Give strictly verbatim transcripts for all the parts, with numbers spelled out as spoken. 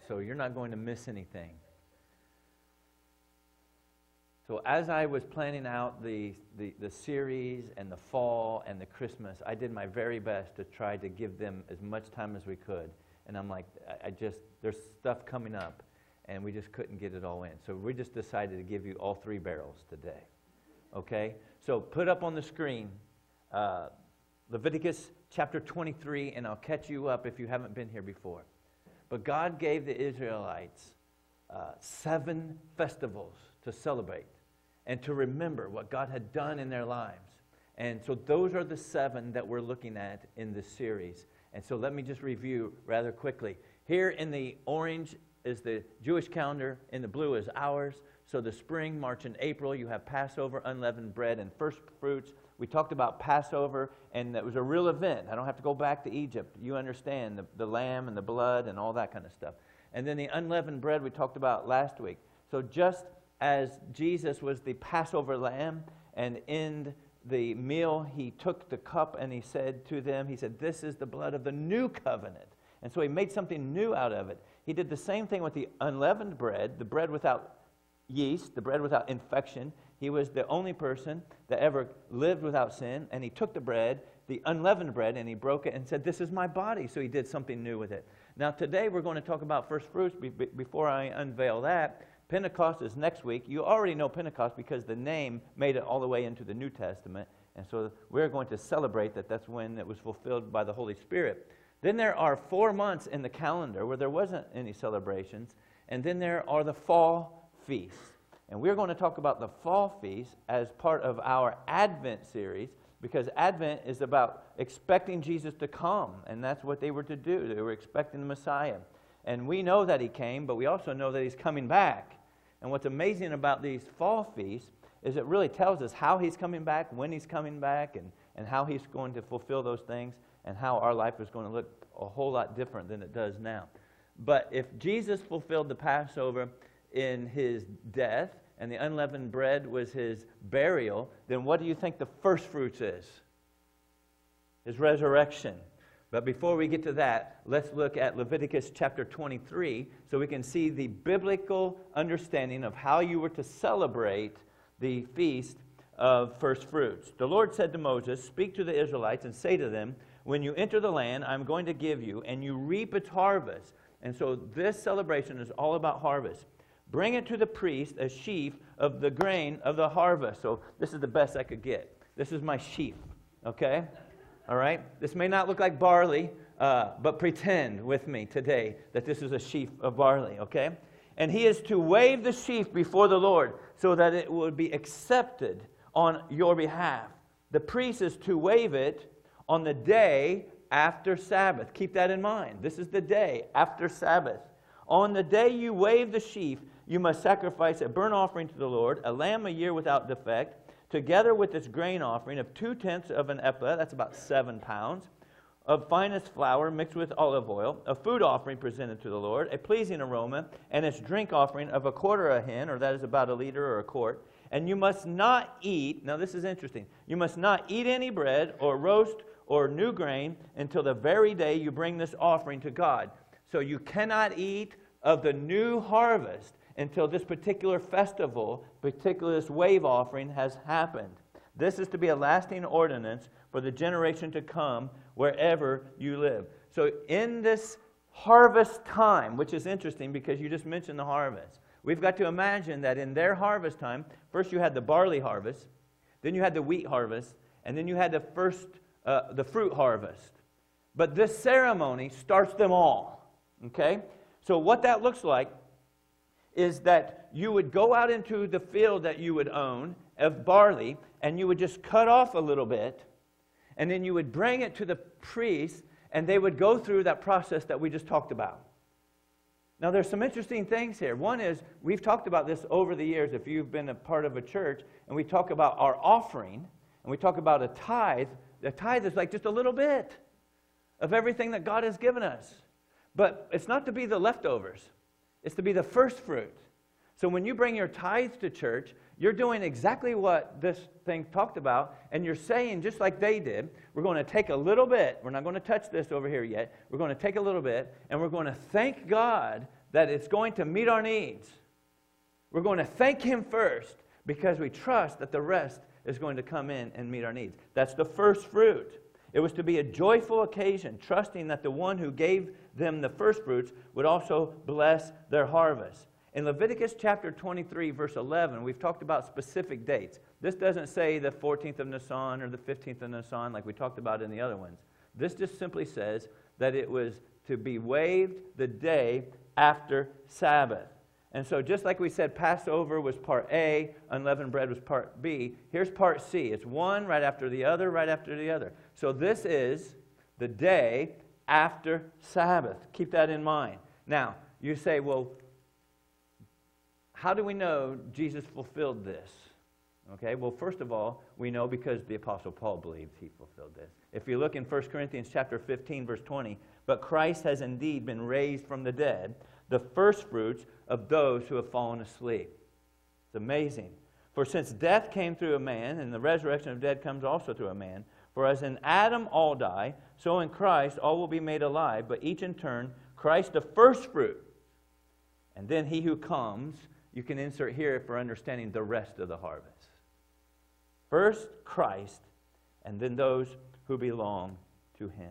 so you're not going to miss anything. So as I was planning out the, the, the series and the fall and the Christmas, I did my very best to try to give them as much time as we could. And I'm like, I just, there's stuff coming up, and we just couldn't get it all in. So we just decided to give you all three barrels today. Okay? So put up on the screen uh, Leviticus chapter twenty-three, and I'll catch you up if you haven't been here before. But God gave the Israelites uh, seven festivals to celebrate and to remember what God had done in their lives. And so those are the seven that we're looking at in this series. And so let me just review rather quickly. Here in the orange is the Jewish calendar, in the blue is ours. So the spring, March, and April, you have Passover, unleavened bread, and first fruits. We talked about Passover, and it was a real event. I don't have to go back to Egypt. You understand the, the lamb and the blood and all that kind of stuff. And then the unleavened bread we talked about last week. So just as Jesus was the Passover lamb, and in the meal he took the cup and he said to them, he said, this is the blood of the new covenant. And so he made something new out of it. He did the same thing with the unleavened bread, the bread without yeast, the bread without infection. He was the only person that ever lived without sin, and he took the bread, the unleavened bread, and he broke it and said, this is my body. So he did something new with it. Now today we're going to talk about first fruits. Before I unveil that, Pentecost is next week. You already know Pentecost because the name made it all the way into the New Testament. And so we're going to celebrate that that's when it was fulfilled by the Holy Spirit. Then there are four months in the calendar where there wasn't any celebrations. And then there are the fall feasts. And we're going to talk about the fall feast as part of our Advent series, because Advent is about expecting Jesus to come. And that's what they were to do. They were expecting the Messiah. And we know that he came, but we also know that he's coming back. And what's amazing about these fall feasts is it really tells us how he's coming back, when he's coming back, and, and how he's going to fulfill those things, and how our life is going to look a whole lot different than it does now. But if Jesus fulfilled the Passover in his death, and the unleavened bread was his burial, then what do you think the first fruits is? His resurrection. But before we get to that, let's look at Leviticus chapter twenty-three so we can see the biblical understanding of how you were to celebrate the feast of first fruits. The Lord said to Moses, speak to the Israelites and say to them, when you enter the land I'm going to give you, and you reap its harvest. And so this celebration is all about harvest. Bring it to the priest, a sheaf of the grain of the harvest. So this is the best I could get. This is my sheaf, okay? All right? This may not look like barley, uh, but pretend with me today that this is a sheaf of barley, okay? And he is to wave the sheaf before the Lord so that it will be accepted on your behalf. The priest is to wave it on the day after Sabbath. Keep that in mind. This is the day after Sabbath. On the day you wave the sheaf, you must sacrifice a burnt offering to the Lord, a lamb a year without defect, together with its grain offering of two-tenths of an ephah, that's about seven pounds, of finest flour mixed with olive oil, a food offering presented to the Lord, a pleasing aroma, and its drink offering of a quarter of a hin, or that is about a liter or a quart. And you must not eat, now this is interesting, you must not eat any bread or roast or new grain until the very day you bring this offering to God. So you cannot eat of the new harvest until this particular festival, particular this wave offering has happened. This is to be a lasting ordinance for the generation to come wherever you live. So in this harvest time, which is interesting because you just mentioned the harvest, we've got to imagine that in their harvest time, first you had the barley harvest, then you had the wheat harvest, and then you had the first, uh, the fruit harvest. But this ceremony starts them all, okay? So what that looks like is that you would go out into the field that you would own of barley, and you would just cut off a little bit, and then you would bring it to the priest, and they would go through that process that we just talked about. Now there's some interesting things here. One is, we've talked about this over the years if you've been a part of a church, and we talk about our offering, and we talk about a tithe. The tithe is like just a little bit of everything that God has given us. But it's not to be the leftovers. It's to be the first fruit. So when you bring your tithe to church, you're doing exactly what this thing talked about, and you're saying, just like they did, we're going to take a little bit, we're not going to touch this over here yet, we're going to take a little bit, and we're going to thank God that it's going to meet our needs. We're going to thank Him first because we trust that the rest is going to come in and meet our needs. That's the first fruit. It was to be a joyful occasion, trusting that the one who gave them the first fruits would also bless their harvest. In Leviticus chapter twenty-three, verse eleven, we've talked about specific dates. This doesn't say the fourteenth of Nisan or the fifteenth of Nisan like we talked about in the other ones. This just simply says that it was to be waved the day after Sabbath. And so just like we said, Passover was part A, unleavened bread was part B, here's part C. It's one right after the other, right after the other. So this is the day after Sabbath. Keep that in mind. Now, you say, well, how do we know Jesus fulfilled this? Okay, well, first of all, we know because the Apostle Paul believes he fulfilled this. If you look in First Corinthians chapter fifteen, verse twenty, but Christ has indeed been raised from the dead, the first fruits of those who have fallen asleep. It's amazing. For since death came through a man, and the resurrection of dead comes also through a man, for as in Adam all die, so in Christ all will be made alive, but each in turn, Christ the first fruit. And then he who comes, you can insert here for understanding the rest of the harvest. First Christ, and then those who belong to Him.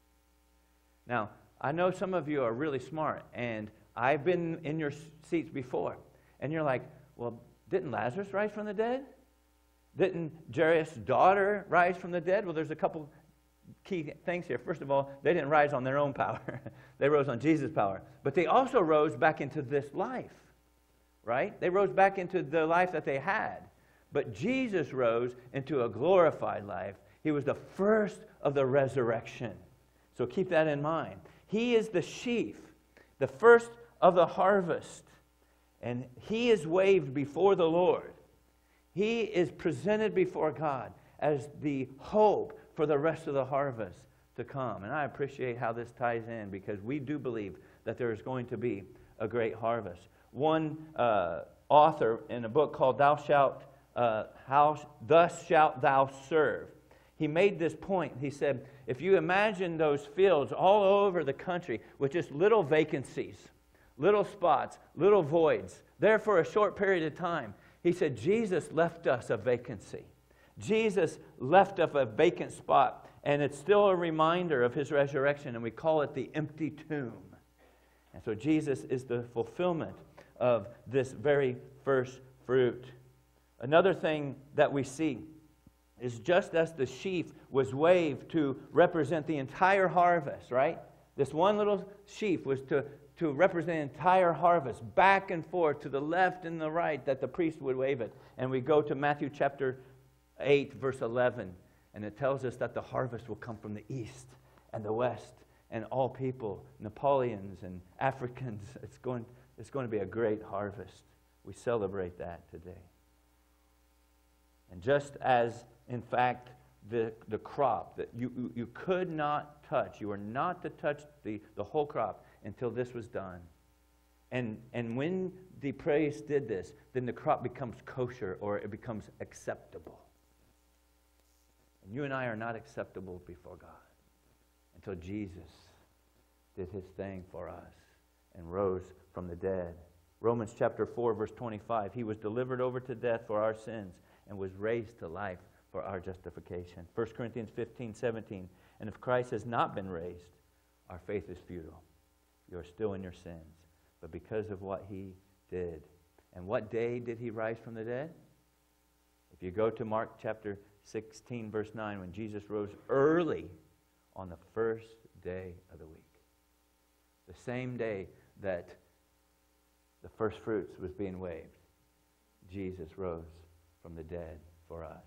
Now, I know some of you are really smart, and I've been in your seats before, and you're like, well, didn't Lazarus rise from the dead? Didn't Jairus' daughter rise from the dead? Well, there's a couple key things here. First of all, they didn't rise on their own power. They rose on Jesus' power. But they also rose back into this life, right? They rose back into the life that they had. But Jesus rose into a glorified life. He was the first of the resurrection. So keep that in mind. He is the sheaf, the first of the harvest. And He is waved before the Lord. He is presented before God as the hope for the rest of the harvest to come. And I appreciate how this ties in because we do believe that there is going to be a great harvest. One uh, author in a book called Thou Shalt, uh, How, Thus Shalt Thou Serve, he made this point. He said, if you imagine those fields all over the country with just little vacancies, little spots, little voids, there for a short period of time, he said, Jesus left us a vacancy. Jesus left us a vacant spot, and it's still a reminder of His resurrection, and we call it the empty tomb. And so Jesus is the fulfillment of this very first fruit. Another thing that we see is just as the sheaf was waved to represent the entire harvest, right? This one little sheaf was to, to represent the entire harvest, back and forth to the left and the right, that the priest would wave it. And we go to Matthew chapter eight, verse eleven, and it tells us that the harvest will come from the east and the west, and all people, Napoleons and Africans. It's going, it's going to be a great harvest. We celebrate that today. And just as, in fact, the, the crop that you, you, you could not touch, you were not to touch the, the whole crop until this was done. And, and when the priest did this, then the crop becomes kosher, or it becomes acceptable. And you and I are not acceptable before God until Jesus did His thing for us and rose from the dead. Romans chapter four, verse twenty-five, He was delivered over to death for our sins and was raised to life for our justification. First Corinthians fifteen, seventeen, and if Christ has not been raised, our faith is futile. You are still in your sins. But because of what He did. And what day did He rise from the dead? If you go to Mark chapter sixteen, verse nine, when Jesus rose early on the first day of the week. The same day that the first fruits was being waved, Jesus rose from the dead for us.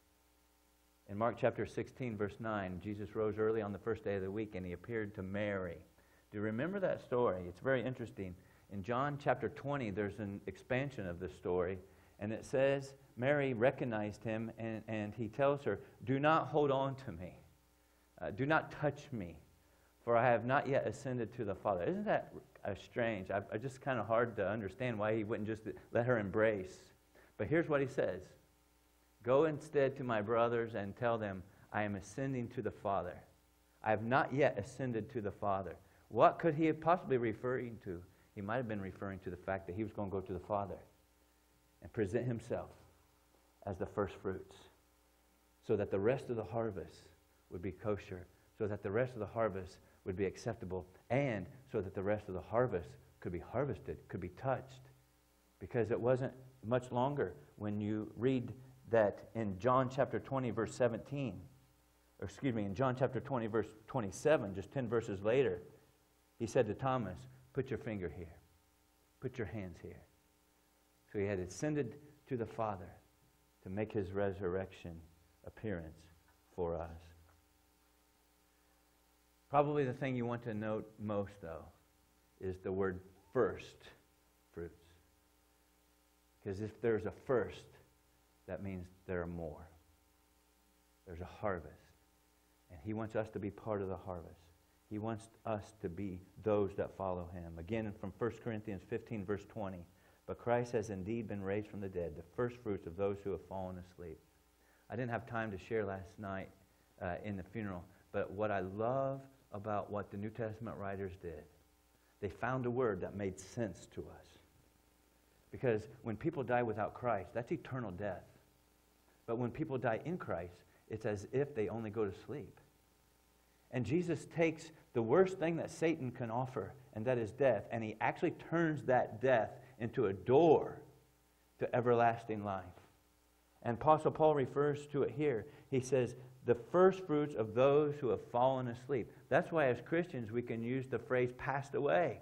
In Mark chapter sixteen, verse nine, Jesus rose early on the first day of the week, and He appeared to Mary. Do you remember that story? It's very interesting. In John chapter twenty, there's an expansion of this story, and it says Mary recognized Him, and, and He tells her, do not hold on to me. Uh, do not touch me, for I have not yet ascended to the Father. Isn't that uh, strange? I, I just kind of hard to understand why He wouldn't just let her embrace. But here's what He says. Go instead to my brothers and tell them, I am ascending to the Father. I have not yet ascended to the Father. What could He have possibly referring to? he might have been referring to the fact that he was going to go to the Father and present himself as the first fruits, so that the rest of the harvest would be kosher, so that the rest of the harvest would be acceptable, and so that the rest of the harvest could be harvested, could be touched. Because it wasn't much longer when you read that in John chapter twenty, verse seventeen, or excuse me, in John chapter twenty, verse twenty-seven, just ten verses later, he said to Thomas, put your finger here, put your hands here. So he had ascended to the Father to make his resurrection appearance for us. Probably the thing you want to note most, though, is the word first fruits. Because if there's a first, that means there are more. There's a harvest. And he wants us to be part of the harvest. He wants us to be those that follow him. Again, from First Corinthians fifteen, verse twenty, but Christ has indeed been raised from the dead, the first fruits of those who have fallen asleep. I didn't have time to share last night uh, in the funeral, but what I love about what the New Testament writers did, they found a word that made sense to us. Because when people die without Christ, that's eternal death. But when people die in Christ, it's as if they only go to sleep. And Jesus takes the worst thing that Satan can offer, and that is death, and he actually turns that death into a door to everlasting life. And Apostle Paul refers to it here. He says, the first fruits of those who have fallen asleep. That's why as Christians we can use the phrase passed away.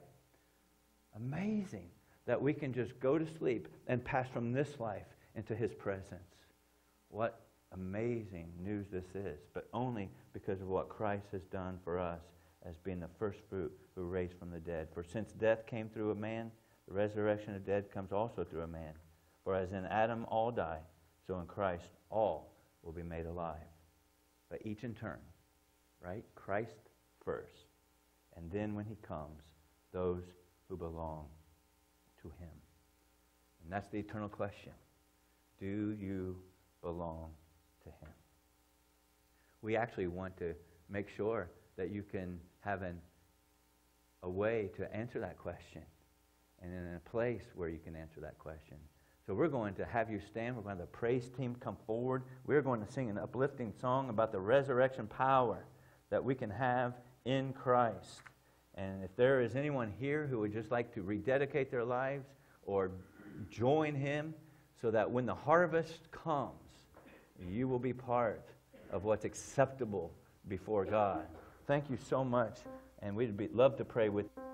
Amazing that we can just go to sleep and pass from this life into his presence. What amazing news this is, but only because of what Christ has done for us as being the first fruit who raised from the dead. For since death came through a man, the resurrection of the dead comes also through a man. For as in Adam all die, so in Christ all will be made alive. But each in turn, right? Christ first. And then when he comes, those who belong to him. And that's the eternal question. Do you belong to him? We actually want to make sure that you can have an, a way to answer that question, and in a place where you can answer that question. So we're going to have you stand. We're going to have the praise team come forward. We're going to sing an uplifting song about the resurrection power that we can have in Christ. And if there is anyone here who would just like to rededicate their lives or join him so that when the harvest comes, you will be part of what's acceptable before God. Thank you so much, and we'd be, love to pray with you.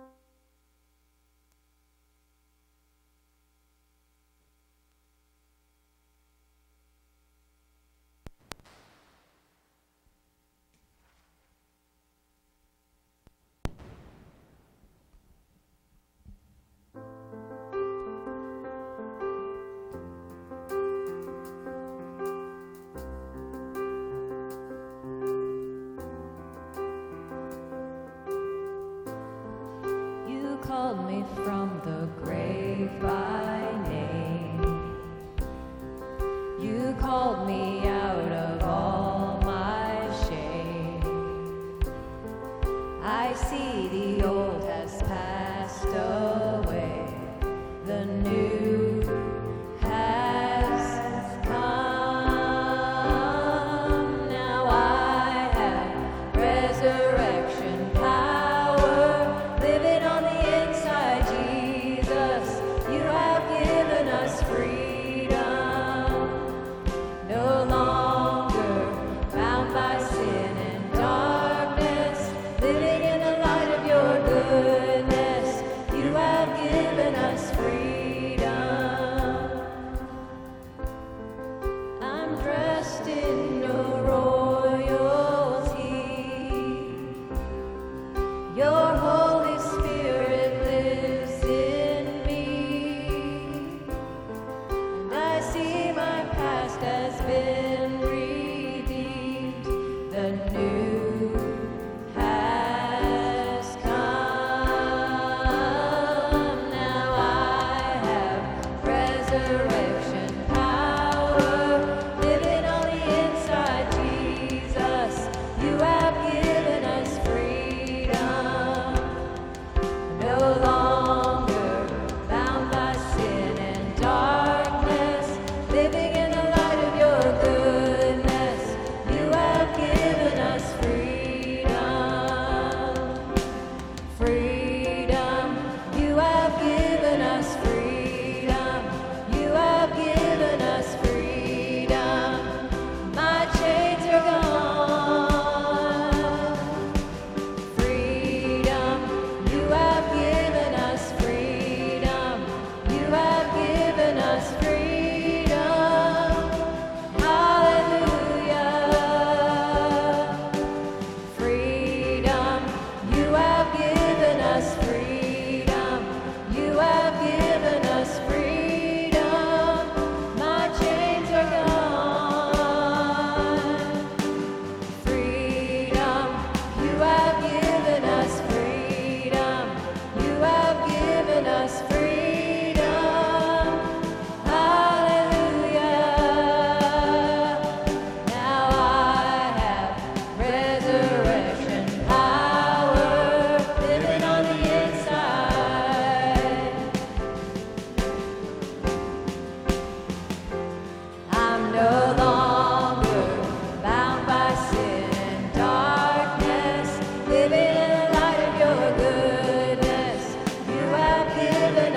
Called me from the grave by name. You called me out of all my shame. I see the old has passed away, the new has come. Now I have resurrection power living on the Jesus, you have given us freedom, no longer bound by sin and darkness, living in the light of your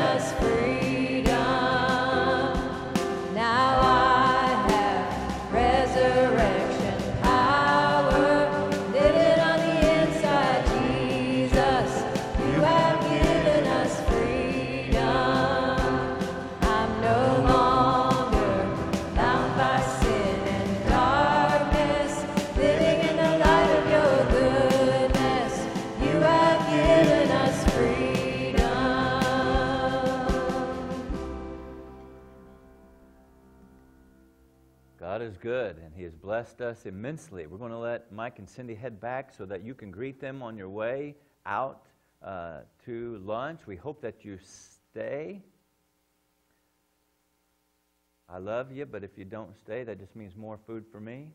us freedom. Now I have resurrection power living on the inside. Jesus, you have given us freedom. I'm no longer bound by sin and darkness, living in the light of your goodness. You have given us freedom. God is good, and He has blessed us immensely. We're going to let Mike and Cindy head back so that you can greet them on your way out uh, to lunch. We hope that you stay. I love you, but if you don't stay, that just means more food for me.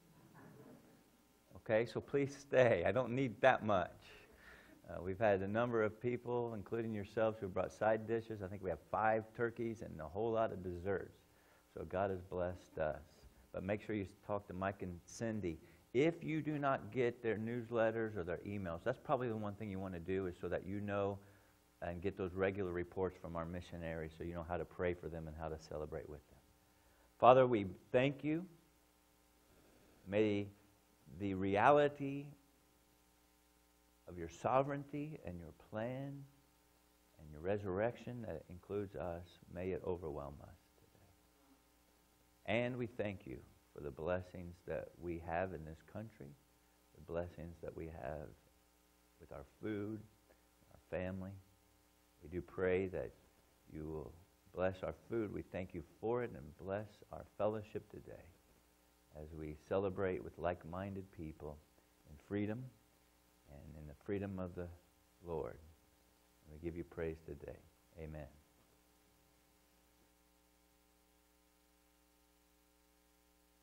Okay, so please stay. I don't need that much. Uh, we've had a number of people, including yourselves, who brought side dishes. I think we have five turkeys and a whole lot of desserts. So God has blessed us. But make sure you talk to Mike and Cindy. If you do not get their newsletters or their emails, that's probably the one thing you want to do, is so that you know and get those regular reports from our missionaries, so you know how to pray for them and how to celebrate with them. Father, we thank you. May the reality of your sovereignty and your plan and your resurrection that includes us, may it overwhelm us today. And we thank you for the blessings that we have in this country, the blessings that we have with our food, our family. We do pray that you will bless our food. We thank you for it, and bless our fellowship today as we celebrate with like-minded people in freedom and in the freedom of the Lord. We give you praise today. Amen.